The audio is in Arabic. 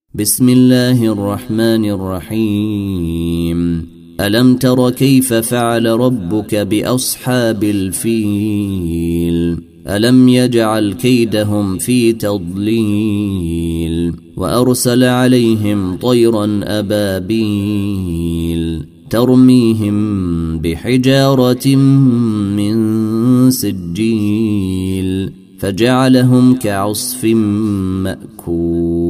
بسم الله الرحمن الرحيم. ألم تر كيف فعل ربك بأصحاب الفيل ألم يجعل كيدهم في تضليل وأرسل عليهم طيرا أبابيل ترميهم بحجارة من سجيل فجعلهم كعصف مأكول.